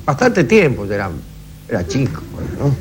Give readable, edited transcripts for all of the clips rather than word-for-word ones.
bastante tiempo, era chico, ¿no?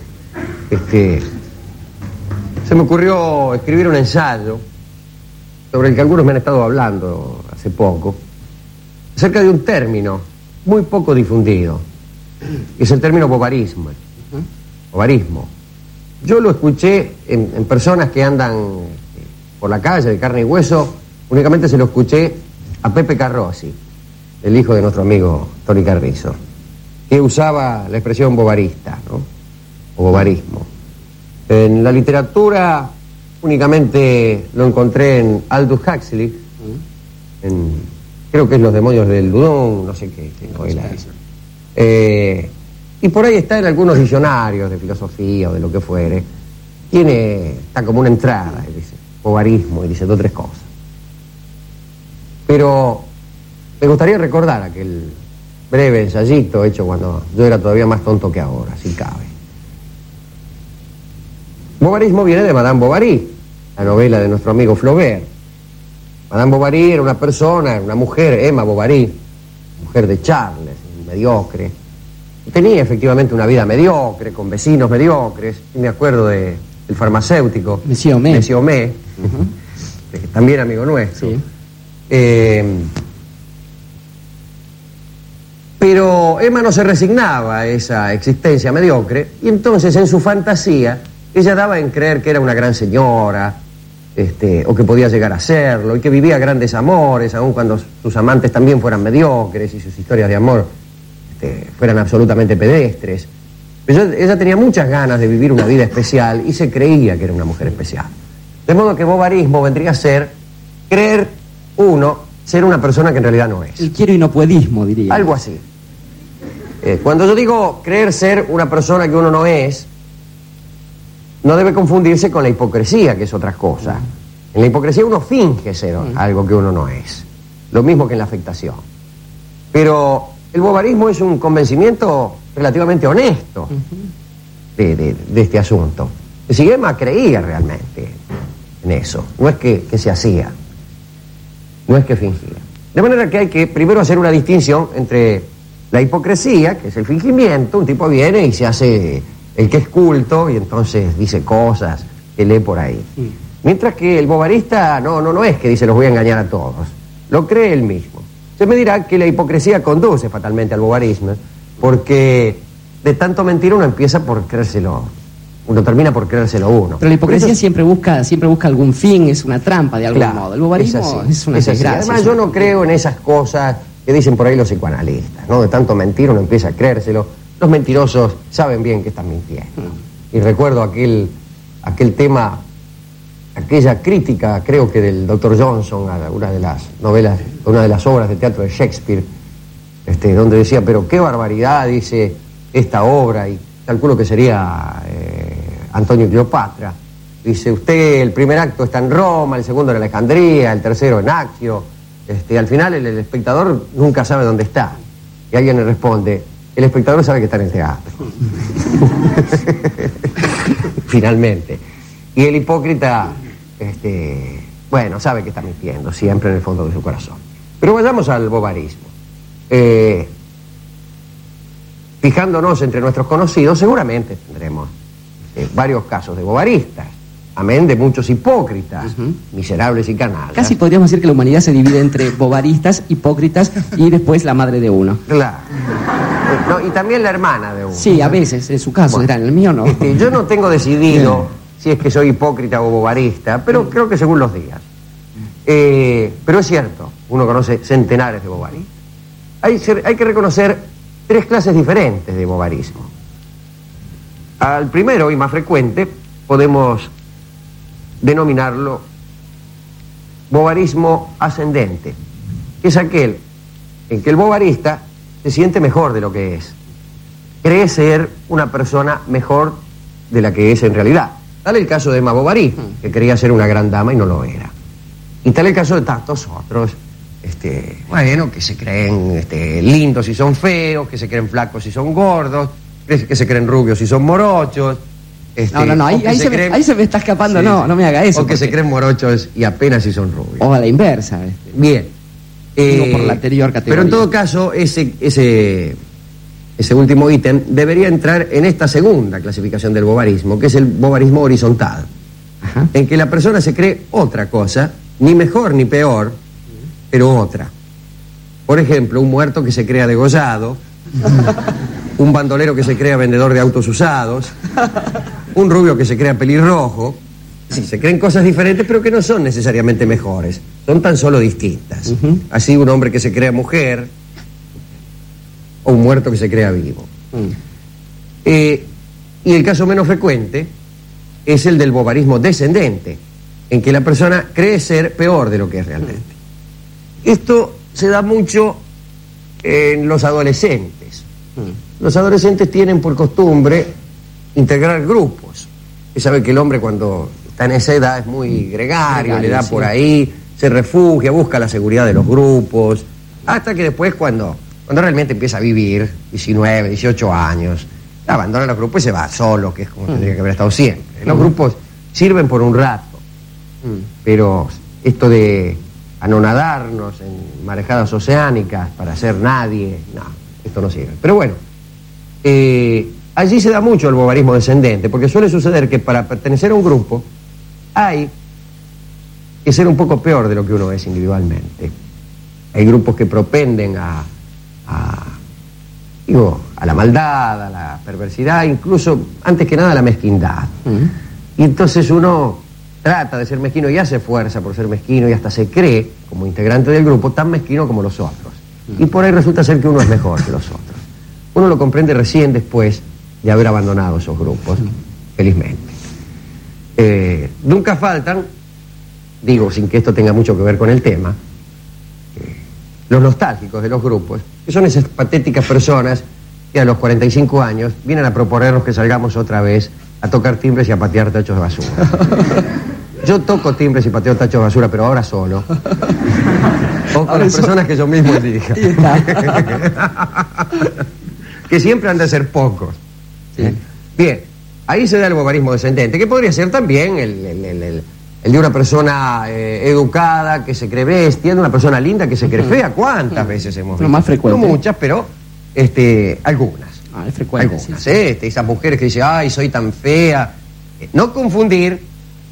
Se me ocurrió escribir un ensayo sobre el que algunos me han estado hablando hace poco, acerca de un término muy poco difundido, que es el término bovarismo. Bovarismo. Yo lo escuché en personas que andan por la calle de carne y hueso, únicamente se lo escuché a Pepe Carrozzi, el hijo de nuestro amigo Tony Carrizo, que usaba la expresión bovarista, ¿no? O bovarismo. En la literatura únicamente lo encontré en Aldous Huxley, creo que es Los demonios del Ludón, no sé qué novela es. Y por ahí está en algunos diccionarios de filosofía o de lo que fuere. Está como una entrada, y dice bovarismo, y dice 2 o 3 cosas. Pero me gustaría recordar aquel breve ensayito hecho cuando yo era todavía más tonto que ahora, si cabe. Bovarismo viene de Madame Bovary, la novela de nuestro amigo Flaubert. Madame Bovary era una persona, una mujer, Emma Bovary, mujer de Charles, mediocre. Tenía efectivamente una vida mediocre, con vecinos mediocres. Y me acuerdo del farmacéutico Monsieur Homais, también amigo nuestro. Sí. Pero Emma no se resignaba a esa existencia mediocre, y entonces en su fantasía ella daba en creer que era una gran señora, o que podía llegar a serlo, y que vivía grandes amores, aun cuando sus amantes también fueran mediocres y sus historias de amor fueran absolutamente pedestres. Pero ella tenía muchas ganas de vivir una vida especial y se creía que era una mujer especial. De modo que bovarismo vendría a ser creer ser una persona que en realidad no es. El quiero y no puedismo, diría. Algo así. Cuando yo digo creer ser una persona que uno no es, no debe confundirse con la hipocresía, que es otra cosa. En la hipocresía uno finge ser algo que uno no es. Lo mismo que en la afectación. Pero el bovarismo es un convencimiento relativamente honesto de este asunto. Si Emma creía realmente en eso, no es que se hacía, no es que fingía. De manera que hay que primero hacer una distinción entre la hipocresía, que es el fingimiento. Un tipo viene y se hace el que es culto y entonces dice cosas que lee por ahí. Mientras que el bovarista no es que dice los voy a engañar a todos, lo cree él mismo. Se me dirá que la hipocresía conduce fatalmente al bovarismo, porque de tanto mentir uno empieza por creérselo, uno termina por creérselo uno. Pero la hipocresía siempre busca algún fin, es una trampa de algún modo. El bovarismo es una desgracia. Además yo no creo en esas cosas que dicen por ahí los psicoanalistas, ¿no? De tanto mentir uno empieza a creérselo. Los mentirosos saben bien que están mintiendo. Y recuerdo aquel tema, aquella crítica, creo que del Dr. Johnson, a una de las novelas, una de las obras de teatro de Shakespeare, donde decía, pero qué barbaridad, dice, esta obra, y calculo que sería Antonio y Cleopatra. Dice, usted, el primer acto está en Roma, el segundo en Alejandría, el tercero en Accio, al final el espectador nunca sabe dónde está. Y alguien le responde, el espectador sabe que está en el teatro. Finalmente. Y el hipócrita, sabe que está mintiendo, siempre en el fondo de su corazón. Pero vayamos al bovarismo. Fijándonos entre nuestros conocidos, seguramente tendremos varios casos de bovaristas, amén de muchos hipócritas, miserables y canallas. Casi podríamos decir que la humanidad se divide entre bovaristas, hipócritas y después la madre de uno. Claro. No, y también la hermana de uno. Sí, a veces, en su caso, en el mío no. Yo no tengo decidido si es que soy hipócrita o bovarista, pero creo que según los días. Pero es cierto, uno conoce centenares de bovaristas. Hay que reconocer 3 clases diferentes de bovarismo. Al primero y más frecuente podemos denominarlo bovarismo ascendente, que es aquel en que el bovarista se siente mejor de lo que es, cree ser una persona mejor de la que es en realidad. Tal el caso de Emma Bovary, que creía ser una gran dama y no lo era. Y tal el caso de tantos otros, que se creen lindos y son feos, que se creen flacos y son gordos, que se creen rubios y son morochos. Ahí se me está escapando, sí, no me haga eso. O que se creen morochos y apenas si son rubios. O a la inversa. Bien. Digo por la anterior categoría. Pero en todo caso, ese ese último ítem, debería entrar en esta segunda clasificación del bovarismo, que es el bovarismo horizontal, en que la persona se cree otra cosa, ni mejor ni peor, pero otra. Por ejemplo, un muerto que se crea degollado, un bandolero que se crea vendedor de autos usados, un rubio que se crea pelirrojo. Sí, se creen cosas diferentes, pero que no son necesariamente mejores, son tan solo distintas. Así un hombre que se crea mujer, o un muerto que se crea vivo. Y el caso menos frecuente es el del bovarismo descendente, en que la persona cree ser peor de lo que es realmente. Esto se da mucho en los adolescentes. Los adolescentes tienen por costumbre integrar grupos. Usted sabe que el hombre cuando está en esa edad es muy gregario, le da por ahí, se refugia, busca la seguridad de los grupos, hasta que después cuando realmente empieza a vivir, 19, 18 años, abandona los grupos y se va solo, que es como tendría que haber estado siempre. Los grupos sirven por un rato, pero esto de anonadarnos en marejadas oceánicas para ser nadie, no, esto no sirve. Pero bueno, allí se da mucho el bovarismo descendente, porque suele suceder que para pertenecer a un grupo hay que ser un poco peor de lo que uno es individualmente. Hay grupos que propenden a la maldad, a la perversidad, incluso, antes que nada, a la mezquindad. Y entonces uno trata de ser mezquino y hace fuerza por ser mezquino y hasta se cree, como integrante del grupo, tan mezquino como los otros. Y por ahí resulta ser que uno es mejor que los otros. Uno lo comprende recién después de haber abandonado esos grupos, felizmente. Nunca faltan, digo sin que esto tenga mucho que ver con el tema, los nostálgicos de los grupos, que son esas patéticas personas que a los 45 años vienen a proponernos que salgamos otra vez a tocar timbres y a patear tachos de basura. Yo toco timbres y pateo tachos de basura, pero ahora solo. O con las personas que yo mismo elija. Que siempre han de ser pocos. Sí. Bien, ahí se da el bovarismo descendente, que podría ser también el de una persona educada que se cree bestia, de una persona linda que se cree fea. ¿Cuántas veces hemos visto? No más frecuente. No muchas, pero algunas. Es frecuente. Algunas, sí. Esas mujeres que dicen, ay, soy tan fea. No confundir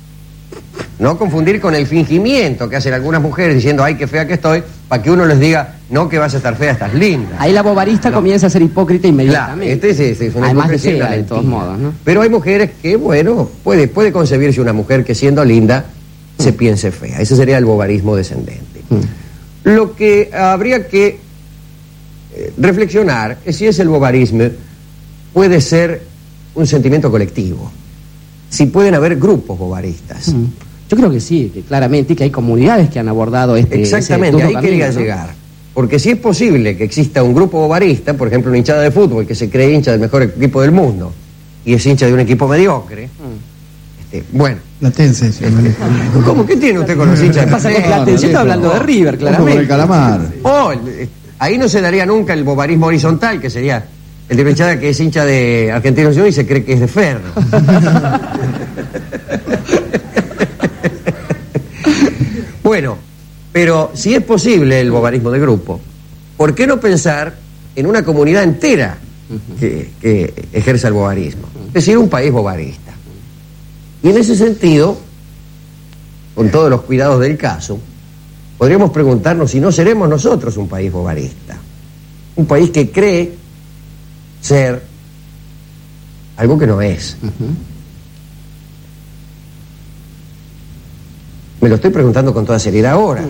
con el fingimiento que hacen algunas mujeres diciendo, ay, qué fea que estoy, para que uno les diga, no, que vas a estar fea, estás linda. Ahí la bovarista comienza a ser hipócrita inmediatamente. Claro, es una además de fea, de todos modos, ¿no? Pero hay mujeres que, bueno, puede concebirse una mujer que siendo linda se piense fea. Ese sería el bovarismo descendente. Lo que habría que reflexionar es si ese el bovarismo puede ser un sentimiento colectivo, si pueden haber grupos bovaristas. Yo creo que sí, que claramente, que hay comunidades que han abordado Exactamente, ahí quería llegar. Porque si es posible que exista un grupo bovarista, por ejemplo, una hinchada de fútbol que se cree hincha del mejor equipo del mundo y es hincha de un equipo mediocre, bueno. Platense. ¿Cómo? ¿Qué tiene usted con los hinchas? ¿Qué pasa con Platense? Está hablando de River, claramente. Como el Calamar. Ahí no se daría nunca el bovarismo horizontal, que sería el de una hinchada que es hincha de Argentinos Juniors y se cree que es de Ferro. Bueno, pero si es posible el bovarismo de grupo, ¿por qué no pensar en una comunidad entera que ejerza el bovarismo? Es decir, un país bovarista. Y en ese sentido, con todos los cuidados del caso, podríamos preguntarnos si no seremos nosotros un país bovarista. Un país que cree ser algo que no es. Me lo estoy preguntando con toda seriedad ahora.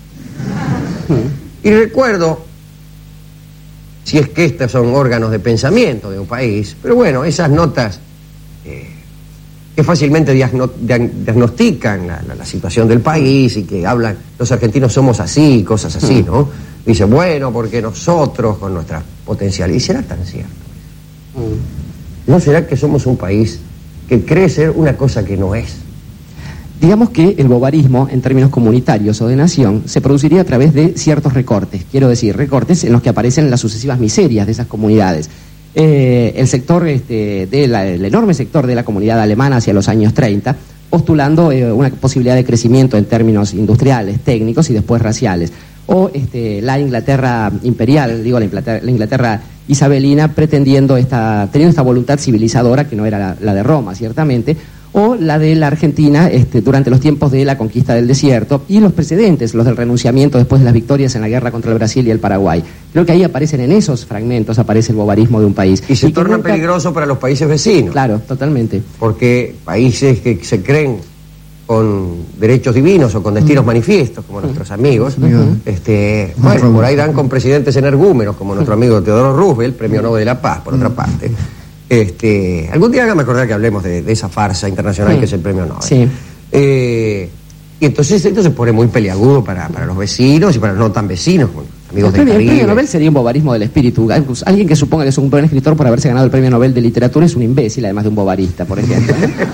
Y recuerdo, si es que estos son órganos de pensamiento de un país, pero bueno, esas notas que fácilmente diagnostican la situación del país y que hablan, los argentinos somos así, cosas así, ¿no? Dice, bueno, porque nosotros con nuestra potencialidad, ¿y será tan cierto? ¿No será que somos un país que cree ser una cosa que no es? Digamos que el bovarismo, en términos comunitarios o de nación, se produciría a través de ciertos recortes. Quiero decir, recortes en los que aparecen las sucesivas miserias de esas comunidades. El sector, el enorme sector de la comunidad alemana hacia los años 30, postulando una posibilidad de crecimiento en términos industriales, técnicos y después raciales. O la Inglaterra imperial, digo la Inglaterra isabelina, teniendo esta voluntad civilizadora, que no era la de Roma, ciertamente, o la de la Argentina durante los tiempos de la conquista del desierto, y los precedentes, los del renunciamiento después de las victorias en la guerra contra el Brasil y el Paraguay. Creo que ahí aparecen, en esos fragmentos, aparece el bovarismo de un país. Y se torna peligroso para los países vecinos. Claro, totalmente. Porque países que se creen con derechos divinos o con destinos manifiestos, como nuestros amigos, bueno, por ahí dan con presidentes energúmenos, como nuestro amigo Teodoro Roosevelt, premio Nobel de la Paz, por otra parte. Algún día hágame acordar que hablemos de esa farsa internacional que es el premio Nobel. Sí. Y entonces esto se pone muy peliagudo para los vecinos y para los no tan vecinos, amigos del Caribe. El premio Nobel sería un bovarismo del espíritu. Alguien que suponga que es un buen escritor por haberse ganado el premio Nobel de literatura es un imbécil, además de un bovarista, por ejemplo.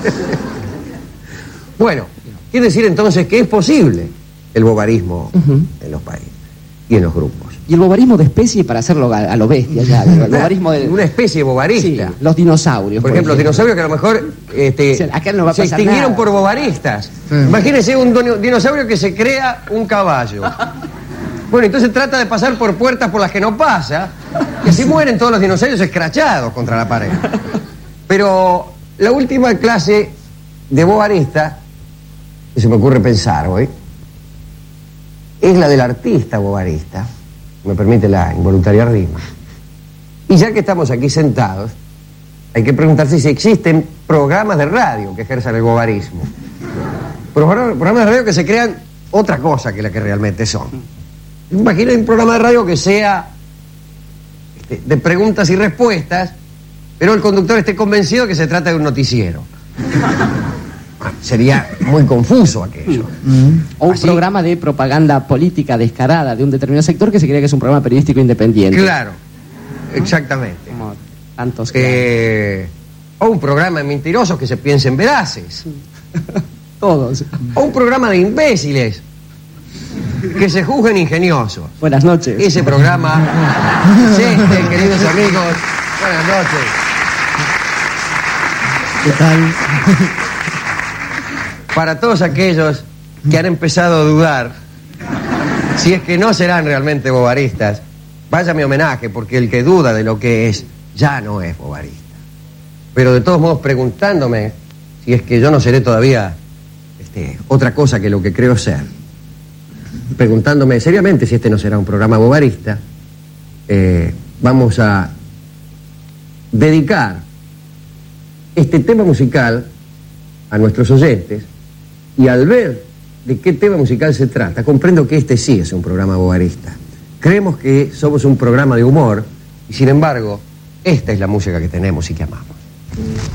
Bueno, quiere decir entonces que es posible el bovarismo en los países y en los grupos. Y el bovarismo de especie, para hacerlo a lo bestia, ya. El bovarismo de una especie bovarista. Sí, los dinosaurios. Por ejemplo, los dinosaurios que a lo mejor acá no va a se pasar extinguieron nada. por bovaristas. Sí. Imagínense un dinosaurio que se crea un caballo. Bueno, entonces trata de pasar por puertas por las que no pasa, y así mueren todos los dinosaurios escrachados contra la pared. Pero la última clase de bovarista que se me ocurre pensar hoy es la del artista bovarista, me permite la involuntaria rima. Y ya que estamos aquí sentados, hay que preguntarse si existen programas de radio que ejerzan el bovarismo. Programas de radio que se crean otra cosa que la que realmente son. Imaginen un programa de radio que sea de preguntas y respuestas, pero el conductor esté convencido que se trata de un noticiero. Sería muy confuso aquello. O un programa de propaganda política descarada de un determinado sector que se cree que es un programa periodístico independiente. Claro, exactamente. Como tantos o un programa de mentirosos que se piensen veraces. Todos. O un programa de imbéciles que se juzguen ingeniosos. Buenas noches. Ese programa queridos amigos. Buenas noches. ¿Qué tal? Para todos aquellos que han empezado a dudar si es que no serán realmente bovaristas, vaya mi homenaje, porque el que duda de lo que es ya no es bovarista. Pero de todos modos, preguntándome si es que yo no seré todavía otra cosa que lo que creo ser, preguntándome seriamente si este no será un programa bovarista, vamos a dedicar este tema musical a nuestros oyentes, y al ver de qué tema musical se trata, comprendo que este sí es un programa bovarista. Creemos que somos un programa de humor, y sin embargo, esta es la música que tenemos y que amamos.